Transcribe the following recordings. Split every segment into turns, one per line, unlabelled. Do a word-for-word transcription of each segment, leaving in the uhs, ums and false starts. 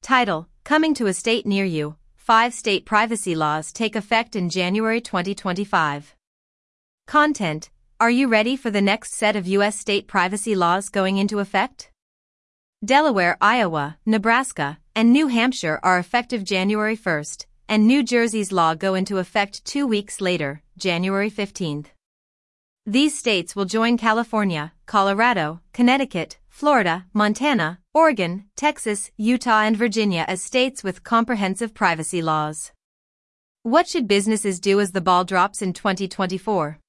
Title: Coming to a state near you. Five state privacy laws take effect in January twenty twenty-five. Content: Are you ready for the next set of U S state privacy laws going into effect? Delaware, Iowa, Nebraska, and New Hampshire are effective January first, and New Jersey's law go into effect two weeks later, January fifteenth. These states will join California, Colorado, Connecticut, Florida, Montana, Oregon, Texas, Utah, and Virginia as states with comprehensive privacy laws. What should businesses do as the ball drops in twenty twenty-four?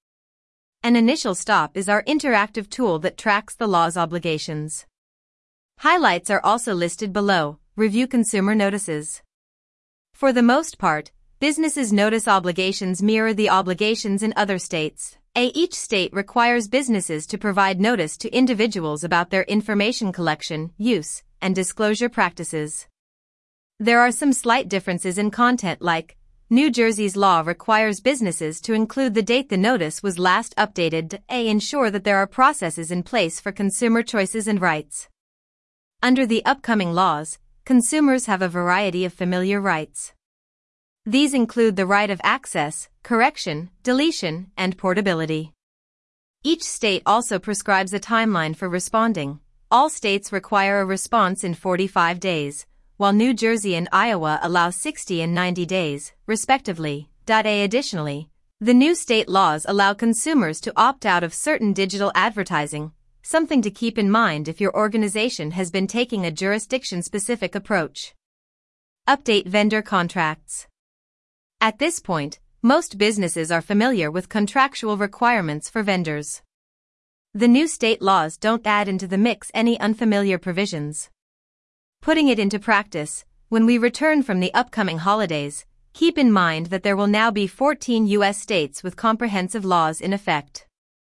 An initial stop is our interactive tool that tracks the law's obligations. Highlights are also listed below. Review consumer notices. For the most part, businesses' notice obligations mirror the obligations in other states. A. Each state requires businesses to provide notice to individuals about their information collection, use, and disclosure practices. There are some slight differences in content, like New Jersey's law requires businesses to include the date the notice was last updated to A. ensure that there are processes in place for consumer choices and rights. Under the upcoming laws, consumers have a variety of familiar rights. These include the right of access, correction, deletion, and portability. Each state also prescribes a timeline for responding. All states require a response in forty-five days, while New Jersey and Iowa allow sixty and ninety days, respectively. A. Additionally, the new state laws allow consumers to opt out of certain digital advertising, something to keep in mind if your organization has been taking a jurisdiction-specific approach. Update vendor contracts. At this point, most businesses are familiar with contractual requirements for vendors. The new state laws don't add into the mix any unfamiliar provisions. Putting it into practice, when we return from the upcoming holidays, keep in mind that there will now be fourteen U S states with comprehensive laws in effect.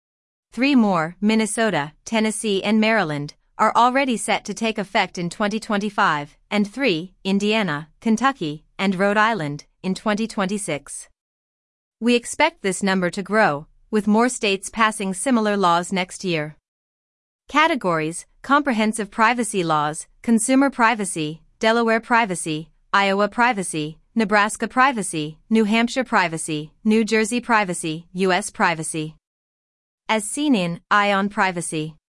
Three more, Minnesota, Tennessee, and Maryland, are already set to take effect in twenty twenty-five, and three, Indiana, Kentucky, and Rhode Island, in twenty twenty-six. We expect this number to grow, with more states passing similar laws next year. Categories: Comprehensive privacy laws, Consumer privacy, Delaware privacy, Iowa privacy, Nebraska privacy, New Hampshire privacy, New Jersey privacy, U S privacy. As seen in Eye on Privacy.